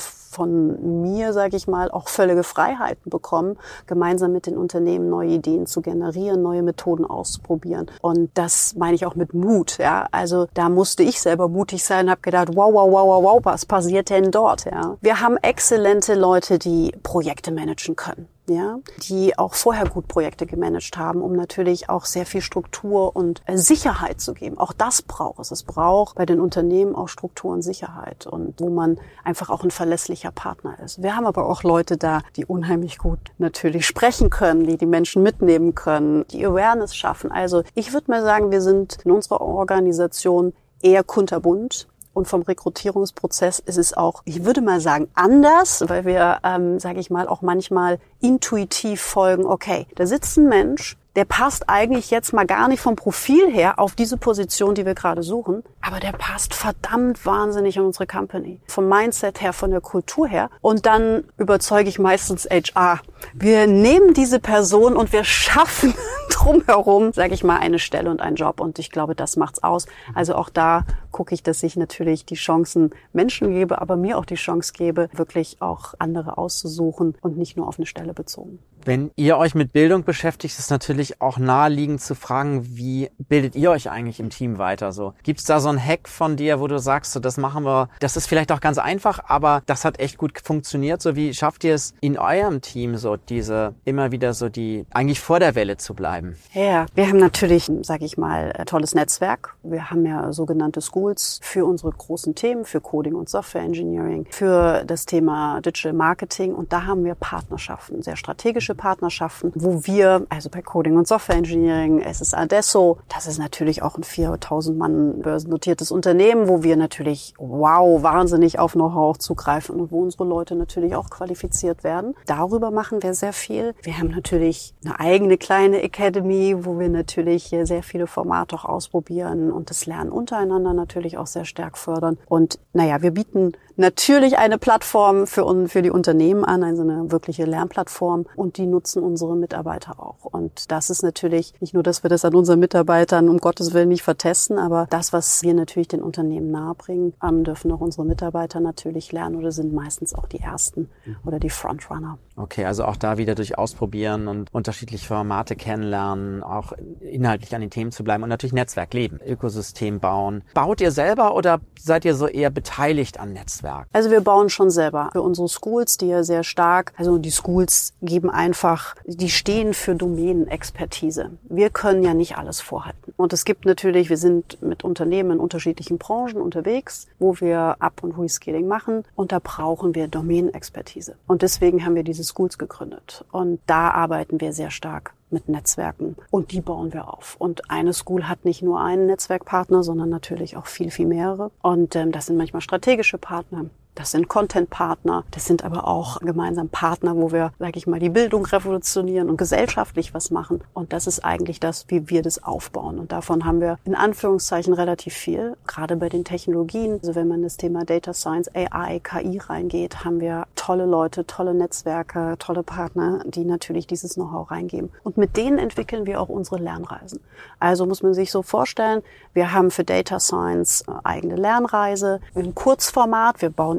von mir, sage ich mal, auch völlige Freiheiten bekommen, gemeinsam mit den Unternehmen neue Ideen zu generieren, neue Methoden auszuprobieren. Und das meine ich auch mit Mut. Ja, also da musste ich selber mutig sein und habe gedacht, wow, wow, wow, wow, wow, was passiert denn dort? Ja, wir haben exzellente Leute, die Projekte managen können. Ja, die auch vorher gut Projekte gemanagt haben, um natürlich auch sehr viel Struktur und Sicherheit zu geben. Auch das braucht es. Es braucht bei den Unternehmen auch Struktur und Sicherheit und wo man einfach auch ein verlässlicher Partner ist. Wir haben aber auch Leute da, die unheimlich gut natürlich sprechen können, die die Menschen mitnehmen können, die Awareness schaffen. Also ich würde mal sagen, wir sind in unserer Organisation eher kunterbunt. Und vom Rekrutierungsprozess ist es auch, ich würde mal sagen, anders, weil wir, ähm, sage ich mal, auch manchmal intuitiv folgen, okay, da sitzt ein Mensch, der passt eigentlich jetzt mal gar nicht vom Profil her auf diese Position, die wir gerade suchen, aber der passt verdammt wahnsinnig in unsere Company. Vom Mindset her, von der Kultur her. Und dann überzeuge ich meistens H R. Wir nehmen diese Person und wir schaffen drumherum, sage ich mal, eine Stelle und einen Job. Und ich glaube, das macht's aus. Also auch da gucke ich, dass ich natürlich die Chancen Menschen gebe, aber mir auch die Chance gebe, wirklich auch andere auszusuchen und nicht nur auf eine Stelle bezogen. Wenn ihr euch mit Bildung beschäftigt, ist natürlich auch naheliegend zu fragen, wie bildet ihr euch eigentlich im Team weiter? So, gibt's da so einen Hack von dir, wo du sagst, so, das machen wir, das ist vielleicht auch ganz einfach, aber das hat echt gut funktioniert. So, wie schafft ihr es in eurem Team so diese, immer wieder so die, eigentlich vor der Welle zu bleiben? Ja, wir haben natürlich, sage ich mal, ein tolles Netzwerk. Wir haben ja sogenannte Schools für unsere großen Themen, für Coding und Software Engineering, für das Thema Digital Marketing und da haben wir Partnerschaften, sehr strategische Partnerschaften, wo wir, also bei Coding und Software Engineering, es ist Adesso, das ist natürlich auch ein viertausend Mann börsennotiertes Unternehmen, wo wir natürlich, wow, wahnsinnig auf Know-how zugreifen und wo unsere Leute natürlich auch qualifiziert werden. Darüber machen wir sehr viel. Wir haben natürlich eine eigene kleine Academy, wo wir natürlich sehr viele Formate auch ausprobieren und das Lernen untereinander natürlich auch sehr stark fördern. Und naja, wir bieten natürlich eine Plattform für, für die Unternehmen an, also eine wirkliche Lernplattform und die nutzen unsere Mitarbeiter auch. Und das ist natürlich nicht nur, dass wir das an unseren Mitarbeitern um Gottes Willen nicht vertesten, aber das, was wir natürlich den Unternehmen nahebringen, ähm, dürfen auch unsere Mitarbeiter natürlich lernen oder sind meistens auch die Ersten oder die Frontrunner. Okay, also auch da wieder durch Ausprobieren und unterschiedliche Formate kennenlernen, auch inhaltlich an den Themen zu bleiben und natürlich Netzwerk leben, Ökosystem bauen. Baut ihr selber oder seid ihr so eher beteiligt an Netzwerk? Also wir bauen schon selber für unsere Schools, die ja sehr stark, also die Schools geben einfach, die stehen für Domänenexpertise. Wir können ja nicht alles vorhalten. Und es gibt natürlich, wir sind mit Unternehmen in unterschiedlichen Branchen unterwegs, wo wir Up- und Reskilling machen und da brauchen wir Domänenexpertise. Und deswegen haben wir diese Schools gegründet. Und da arbeiten wir sehr stark mit Netzwerken und die bauen wir auf. Und eine School hat nicht nur einen Netzwerkpartner, sondern natürlich auch viel, viel mehrere. Und ähm, das sind manchmal strategische Partner. Das sind Content-Partner, das sind aber auch gemeinsam Partner, wo wir, sage ich mal, die Bildung revolutionieren und gesellschaftlich was machen. Und das ist eigentlich das, wie wir das aufbauen. Und davon haben wir in Anführungszeichen relativ viel, gerade bei den Technologien. Also wenn man in das Thema Data Science, A I, K I reingeht, haben wir tolle Leute, tolle Netzwerke, tolle Partner, die natürlich dieses Know-how reingeben. Und mit denen entwickeln wir auch unsere Lernreisen. Also muss man sich so vorstellen, wir haben für Data Science eigene Lernreise im Kurzformat. Wir bauen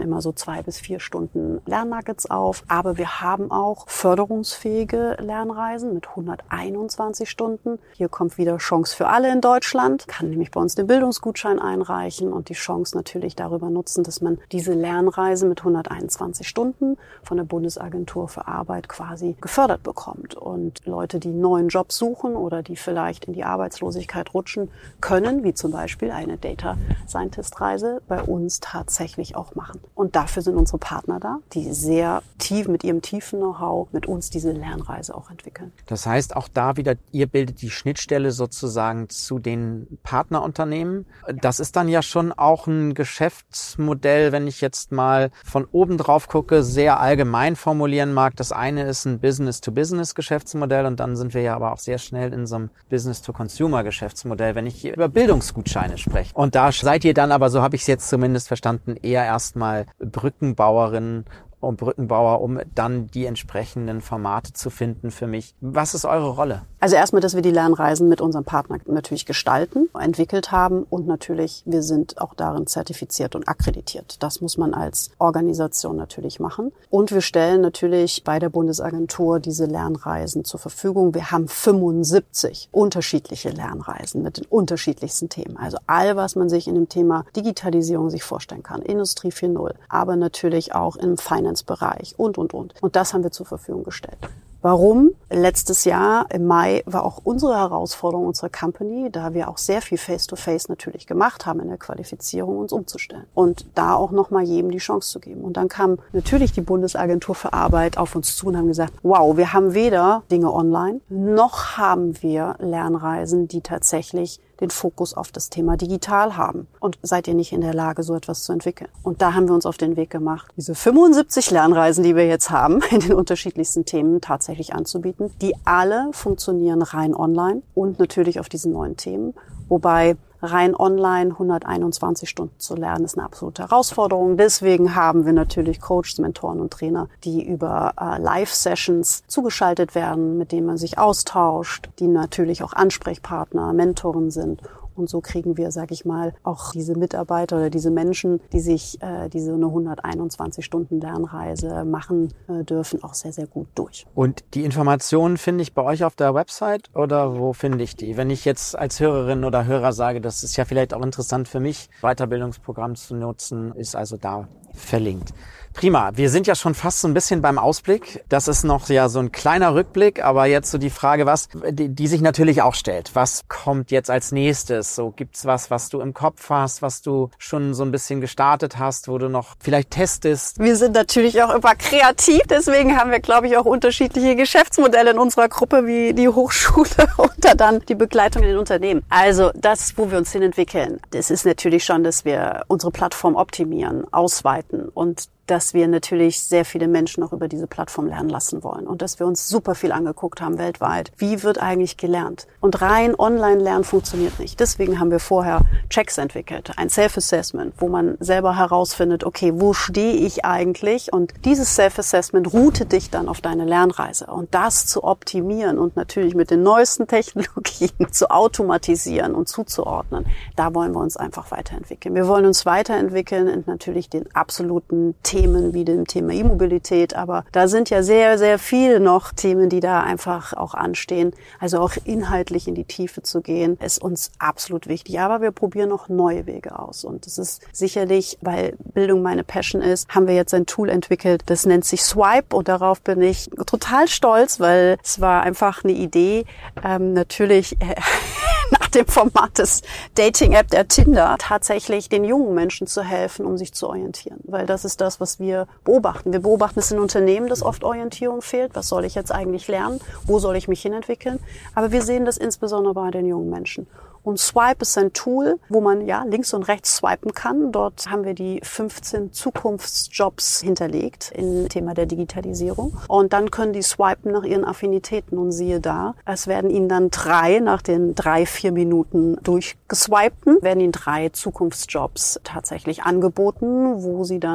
immer so zwei bis vier Stunden Lernnuggets auf. Aber wir haben auch förderungsfähige Lernreisen mit hunderteinundzwanzig Stunden. Hier kommt wieder Chance für alle in Deutschland. Kann nämlich bei uns den Bildungsgutschein einreichen und die Chance natürlich darüber nutzen, dass man diese Lernreise mit hunderteinundzwanzig Stunden von der Bundesagentur für Arbeit quasi gefördert bekommt. Und Leute, die einen neuen Job suchen oder die vielleicht in die Arbeitslosigkeit rutschen, können, wie zum Beispiel eine Data Scientist Reise, bei uns tatsächlich auch machen. Und dafür sind unsere Partner da, die sehr tief mit ihrem tiefen Know-how mit uns diese Lernreise auch entwickeln. Das heißt, auch da wieder, ihr bildet die Schnittstelle sozusagen zu den Partnerunternehmen. Das ist dann ja schon auch ein Geschäftsmodell, wenn ich jetzt mal von oben drauf gucke, sehr allgemein formulieren mag. Das eine ist ein Business-to-Business-Geschäftsmodell und dann sind wir ja aber auch sehr schnell in so einem Business-to-Consumer-Geschäftsmodell, wenn ich hier über Bildungsgutscheine spreche. Und da seid ihr dann aber, so habe ich es jetzt zumindest verstanden, eher erstmal Brückenbauerin und Brückenbauer, um dann die entsprechenden Formate zu finden für mich. Was ist eure Rolle? Also erstmal, dass wir die Lernreisen mit unserem Partner natürlich gestalten, entwickelt haben und natürlich, wir sind auch darin zertifiziert und akkreditiert. Das muss man als Organisation natürlich machen. Und wir stellen natürlich bei der Bundesagentur diese Lernreisen zur Verfügung. Wir haben fünfundsiebzig unterschiedliche Lernreisen mit den unterschiedlichsten Themen. Also all, was man sich in dem Thema Digitalisierung sich vorstellen kann. Industrie vier Punkt null, aber natürlich auch im Finance-Bereich und, und, und. Und das haben wir zur Verfügung gestellt. Warum? Letztes Jahr im Mai war auch unsere Herausforderung unserer Company, da wir auch sehr viel Face-to-Face natürlich gemacht haben in der Qualifizierung, uns umzustellen und da auch nochmal jedem die Chance zu geben. Und dann kam natürlich die Bundesagentur für Arbeit auf uns zu und haben gesagt, wow, wir haben weder Dinge online, noch haben wir Lernreisen, die tatsächlich den Fokus auf das Thema digital haben. Und seid ihr nicht in der Lage, so etwas zu entwickeln? Und da haben wir uns auf den Weg gemacht, diese fünfundsiebzig Lernreisen, die wir jetzt haben, in den unterschiedlichsten Themen tatsächlich anzubieten. Die alle funktionieren rein online und natürlich auf diesen neuen Themen. Wobei rein online hunderteinundzwanzig Stunden zu lernen, ist eine absolute Herausforderung. Deswegen haben wir natürlich Coaches, Mentoren und Trainer, die über äh, Live-Sessions zugeschaltet werden, mit denen man sich austauscht, die natürlich auch Ansprechpartner, Mentoren sind. Und so kriegen wir, sag ich mal, auch diese Mitarbeiter oder diese Menschen, die sich äh, diese eine hunderteinundzwanzig Stunden Lernreise machen äh, dürfen, auch sehr, sehr gut durch. Und die Informationen finde ich bei euch auf der Website oder wo finde ich die? Wenn ich jetzt als Hörerin oder Hörer sage, das ist ja vielleicht auch interessant für mich, Weiterbildungsprogramm zu nutzen, ist also da verlinkt. Prima. Wir sind ja schon fast so ein bisschen beim Ausblick. Das ist noch ja so ein kleiner Rückblick, aber jetzt so die Frage, was, die, die sich natürlich auch stellt. Was kommt jetzt als nächstes? So, gibt's was, was du im Kopf hast, was du schon so ein bisschen gestartet hast, wo du noch vielleicht testest? Wir sind natürlich auch immer kreativ. Deswegen haben wir, glaube ich, auch unterschiedliche Geschäftsmodelle in unserer Gruppe, wie die Hochschule oder dann die Begleitung in den Unternehmen. Also das, wo wir uns hin entwickeln, das ist natürlich schon, dass wir unsere Plattform optimieren, ausweiten und dass wir natürlich sehr viele Menschen auch über diese Plattform lernen lassen wollen und dass wir uns super viel angeguckt haben weltweit. Wie wird eigentlich gelernt? Und rein Online-Lernen funktioniert nicht. Deswegen haben wir vorher Checks entwickelt, ein Self-Assessment, wo man selber herausfindet, okay, wo stehe ich eigentlich? Und dieses Self-Assessment routet dich dann auf deine Lernreise. Und das zu optimieren und natürlich mit den neuesten Technologien zu automatisieren und zuzuordnen, da wollen wir uns einfach weiterentwickeln. Wir wollen uns weiterentwickeln in natürlich den absoluten Themen wie dem Thema E-Mobilität, aber da sind ja sehr, sehr viele noch Themen, die da einfach auch anstehen. Also auch inhaltlich in die Tiefe zu gehen, ist uns absolut wichtig. Aber wir probieren noch neue Wege aus und es ist sicherlich, weil Bildung meine Passion ist, haben wir jetzt ein Tool entwickelt, das nennt sich Swipe und darauf bin ich total stolz, weil es war einfach eine Idee, ähm, natürlich äh, nach dem Format des Dating-App der Tinder tatsächlich den jungen Menschen zu helfen, um sich zu orientieren, weil das ist das, was wir beobachten. Wir beobachten es in Unternehmen, dass oft Orientierung fehlt. Was soll ich jetzt eigentlich lernen? Wo soll ich mich hinentwickeln? Aber wir sehen das insbesondere bei den jungen Menschen. Und Swipe ist ein Tool, wo man ja links und rechts swipen kann. Dort haben wir die fünfzehn Zukunftsjobs hinterlegt im Thema der Digitalisierung. Und dann können die swipen nach ihren Affinitäten und siehe da, es werden ihnen dann drei, nach den drei, vier Minuten durchgeswipten, werden ihnen drei Zukunftsjobs tatsächlich angeboten, wo sie dann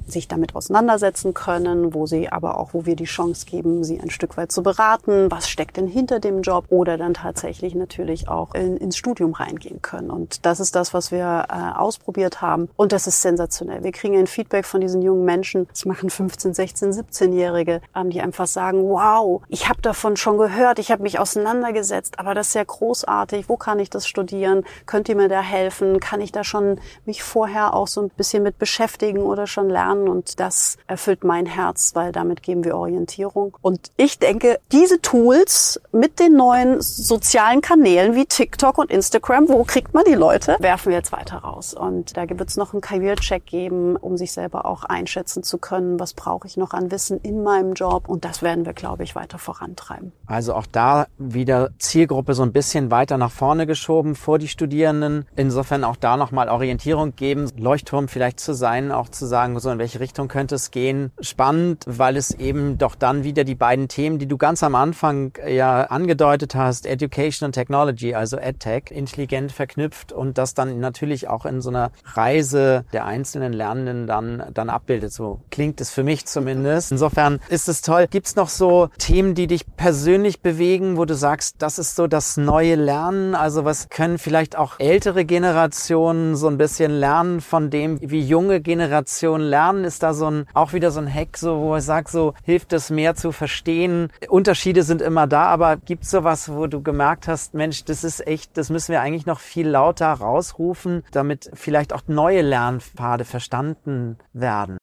sich damit auseinandersetzen können, wo sie aber auch, wo wir die Chance geben, sie ein Stück weit zu beraten, was steckt denn hinter dem Job oder dann tatsächlich natürlich auch in, ins Studium reingehen können. Und das ist das, was wir äh, ausprobiert haben. Und das ist sensationell. Wir kriegen ein Feedback von diesen jungen Menschen, das machen fünfzehn, sechzehn, siebzehn-Jährige, ähm, die einfach sagen, wow, ich habe davon schon gehört, ich habe mich auseinandergesetzt, aber das ist ja großartig, wo kann ich das studieren? Könnt ihr mir da helfen? Kann ich da schon mich vorher auch so ein bisschen mit beschäftigen oder schon lernen? Und das erfüllt mein Herz, weil damit geben wir Orientierung. Und ich denke, diese Tools mit den neuen sozialen Kanälen wie TikTok und Instagram, wo kriegt man die Leute, werfen wir jetzt weiter raus. Und da wird es noch einen Career-Check geben, um sich selber auch einschätzen zu können, was brauche ich noch an Wissen in meinem Job. Und das werden wir, glaube ich, weiter vorantreiben. Also auch da wieder Zielgruppe so ein bisschen weiter nach vorne geschoben vor die Studierenden. Insofern auch da nochmal Orientierung geben, Leuchtturm vielleicht zu sein, auch zu sagen, so in welche Richtung könnte es gehen. Spannend, weil es eben doch dann wieder die beiden Themen, die du ganz am Anfang ja angedeutet hast, Education und Technology, also EdTech, intelligent verknüpft und das dann natürlich auch in so einer Reise der einzelnen Lernenden dann, dann abbildet. So klingt es für mich zumindest. Insofern ist es toll. Gibt es noch so Themen, die dich persönlich bewegen, wo du sagst, das ist so das neue Lernen? Also was können vielleicht auch ältere Generationen so ein bisschen lernen von dem, wie junge Generationen lernen? Ist da so ein, auch wieder so ein Hack, so, wo ich sage, so hilft es mehr zu verstehen? Unterschiede sind immer da, aber gibt es sowas, wo du gemerkt hast, Mensch, das ist echt, das müssen wir eigentlich noch viel lauter rausrufen, damit vielleicht auch neue Lernpfade verstanden werden?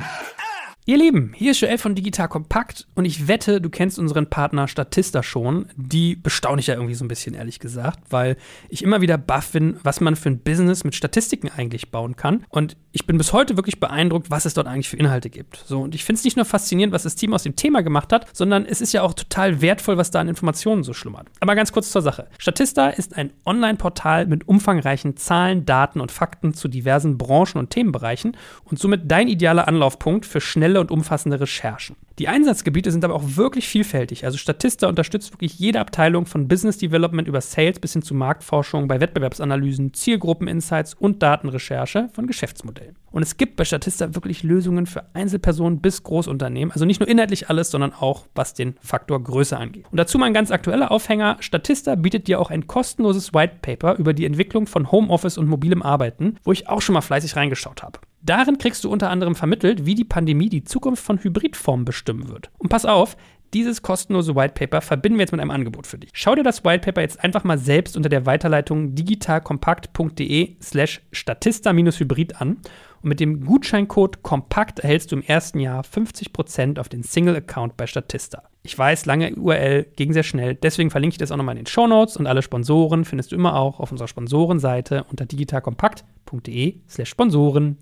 Ihr Lieben, hier ist Joel von Digital Kompakt und ich wette, du kennst unseren Partner Statista schon. Die bestaune ich ja irgendwie so ein bisschen, ehrlich gesagt, weil ich immer wieder baff bin, was man für ein Business mit Statistiken eigentlich bauen kann. Und ich bin bis heute wirklich beeindruckt, was es dort eigentlich für Inhalte gibt. So, und ich finde es nicht nur faszinierend, was das Team aus dem Thema gemacht hat, sondern es ist ja auch total wertvoll, was da an Informationen so schlummert. Aber ganz kurz zur Sache. Statista ist ein Online-Portal mit umfangreichen Zahlen, Daten und Fakten zu diversen Branchen und Themenbereichen und somit dein idealer Anlaufpunkt für schnelle und umfassende Recherchen. Die Einsatzgebiete sind aber auch wirklich vielfältig. Also Statista unterstützt wirklich jede Abteilung von Business Development über Sales bis hin zu Marktforschung bei Wettbewerbsanalysen, Zielgruppeninsights und Datenrecherche von Geschäftsmodellen. Und es gibt bei Statista wirklich Lösungen für Einzelpersonen bis Großunternehmen. Also nicht nur inhaltlich alles, sondern auch was den Faktor Größe angeht. Und dazu mein ganz aktueller Aufhänger. Statista bietet dir auch ein kostenloses White Paper über die Entwicklung von Homeoffice und mobilem Arbeiten, wo ich auch schon mal fleißig reingeschaut habe. Darin kriegst du unter anderem vermittelt, wie die Pandemie die Zukunft von Hybridformen bestimmen wird. Und pass auf, dieses kostenlose White Paper verbinden wir jetzt mit einem Angebot für dich. Schau dir das White Paper jetzt einfach mal selbst unter der Weiterleitung digitalkompakt.de slash statista-hybrid an. Und mit dem Gutscheincode KOMPAKT erhältst du im ersten Jahr fünfzig Prozent auf den Single-Account bei Statista. Ich weiß, lange U R L, ging sehr schnell, deswegen verlinke ich das auch nochmal in den Shownotes und alle Sponsoren findest du immer auch auf unserer Sponsorenseite unter digitalkompakt.de slash Sponsoren.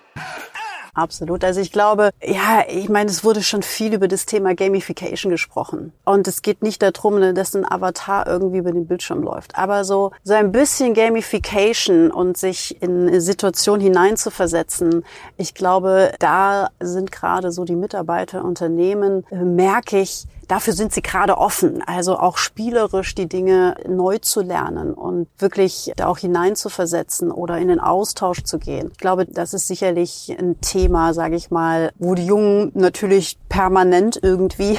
Absolut. Also ich glaube, ja, ich meine, es wurde schon viel über das Thema Gamification gesprochen. Und es geht nicht darum, dass ein Avatar irgendwie über den Bildschirm läuft. Aber so, so ein bisschen Gamification und sich in eine Situation hineinzuversetzen, ich glaube, da sind gerade so die Mitarbeiter, Unternehmen, merke ich, dafür sind sie gerade offen, also auch spielerisch die Dinge neu zu lernen und wirklich da auch hineinzuversetzen oder in den Austausch zu gehen. Ich glaube, das ist sicherlich ein Thema, sage ich mal, wo die Jungen natürlich permanent irgendwie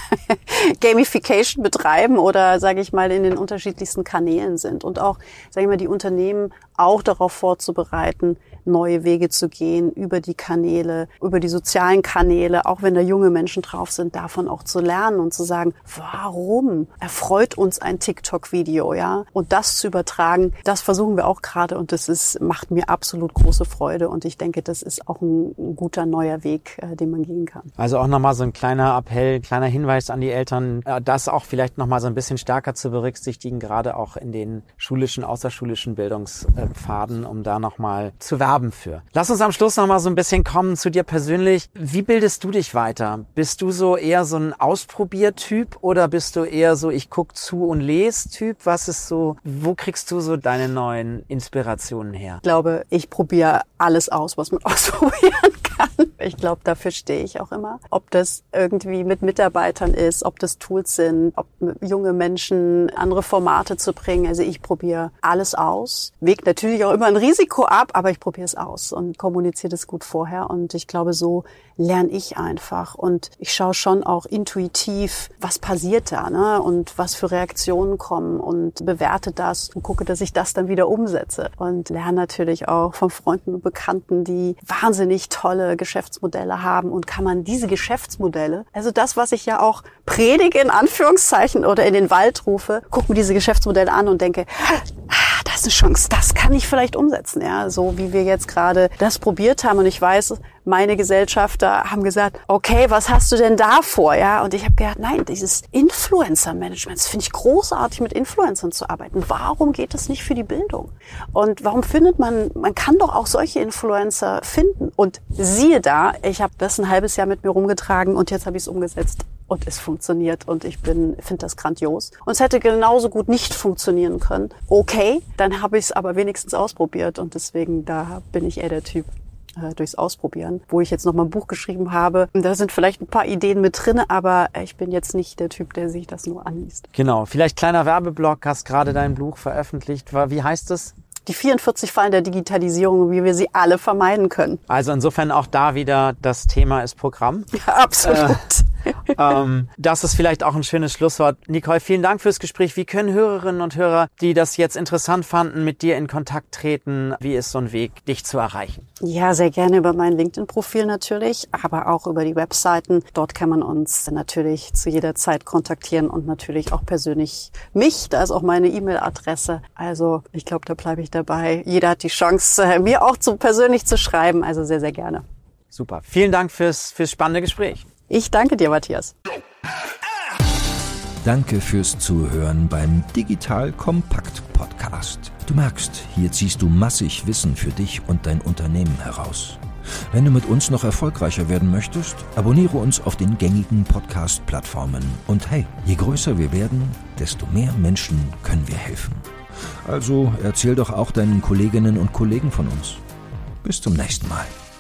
Gamification betreiben oder, sage ich mal, in den unterschiedlichsten Kanälen sind. Und auch, sage ich mal, die Unternehmen auch darauf vorzubereiten, neue Wege zu gehen über die Kanäle, über die sozialen Kanäle, auch wenn da junge Menschen drauf sind, davon auch zu lernen und zu sagen, warum erfreut uns ein TikTok-Video, ja? Und das zu übertragen, das versuchen wir auch gerade und das ist, macht mir absolut große Freude und ich denke, das ist auch ein, ein guter neuer Weg, äh, den man gehen kann. Also auch nochmal so ein kleiner Appell, kleiner Hinweis an die Eltern, äh, das auch vielleicht nochmal so ein bisschen stärker zu berücksichtigen, gerade auch in den schulischen, außerschulischen Bildungspfaden, um da nochmal zu werben für. Lass uns am Schluss nochmal so ein bisschen kommen zu dir persönlich. Wie bildest du dich weiter? Bist du so eher so ein Ausprobiertyp oder bist du eher so ich guck zu und lese Typ? Was ist so, wo kriegst du so deine neuen Inspirationen her? Ich glaube, ich probiere alles aus, was man ausprobieren kann. kann. Ich glaube, dafür stehe ich auch immer. Ob das irgendwie mit Mitarbeitern ist, ob das Tools sind, ob junge Menschen andere Formate zu bringen. Also ich probiere alles aus. Wege natürlich auch immer ein Risiko ab, aber ich probiere es aus und kommuniziere das gut vorher. Und ich glaube, so lerne ich einfach. Und ich schaue schon auch intuitiv, was passiert da, ne? Und was für Reaktionen kommen und bewerte das und gucke, dass ich das dann wieder umsetze. Und lerne natürlich auch von Freunden und Bekannten, die wahnsinnig tolle Geschäftsmodelle haben. Und kann man diese Geschäftsmodelle, also das, was ich ja auch predige in Anführungszeichen oder in den Wald rufe, gucke mir diese Geschäftsmodelle an und denke, ah, das ist eine Chance, das kann ich vielleicht umsetzen. Ja, so wie wir jetzt gerade das probiert haben. Und ich weiß, meine Gesellschafter haben gesagt, okay, was hast du denn da vor? Ja, und ich habe gedacht, nein, dieses Influencer-Management, das finde ich großartig, mit Influencern zu arbeiten. Warum geht das nicht für die Bildung? Und warum findet man, man kann doch auch solche Influencer finden. Und siehe da, ich habe das ein halbes Jahr mit mir rumgetragen und jetzt habe ich es umgesetzt. Und es funktioniert und ich bin finde das grandios. Und es hätte genauso gut nicht funktionieren können. Okay, dann habe ich es aber wenigstens ausprobiert und deswegen, da bin ich eher der Typ äh, durchs Ausprobieren. Wo ich jetzt noch mal ein Buch geschrieben habe, da sind vielleicht ein paar Ideen mit drin, aber ich bin jetzt nicht der Typ, der sich das nur anliest. Genau, vielleicht kleiner Werbeblock, hast gerade dein Buch veröffentlicht. Wie heißt es? Die vierundvierzig Fallen der Digitalisierung, wie wir sie alle vermeiden können. Also insofern auch da wieder, das Thema ist Programm. Ja, absolut. Äh, ähm, das ist vielleicht auch ein schönes Schlusswort. Nicole, vielen Dank fürs Gespräch. Wie können Hörerinnen und Hörer, die das jetzt interessant fanden, mit dir in Kontakt treten? Wie ist so ein Weg, dich zu erreichen? Ja, sehr gerne über mein LinkedIn-Profil natürlich, aber auch über die Webseiten. Dort kann man uns natürlich zu jeder Zeit kontaktieren und natürlich auch persönlich mich. Da ist auch meine E-Mail-Adresse. Also ich glaube, da bleibe ich dabei. Jeder hat die Chance, mir auch zu, persönlich zu schreiben. Also sehr, sehr gerne. Super. Vielen Dank fürs, fürs spannende Gespräch. Ich danke dir, Matthias. Danke fürs Zuhören beim Digital Kompakt Podcast. Du merkst, hier ziehst du massig Wissen für dich und dein Unternehmen heraus. Wenn du mit uns noch erfolgreicher werden möchtest, abonniere uns auf den gängigen Podcast-Plattformen. Und hey, je größer wir werden, desto mehr Menschen können wir helfen. Also erzähl doch auch deinen Kolleginnen und Kollegen von uns. Bis zum nächsten Mal.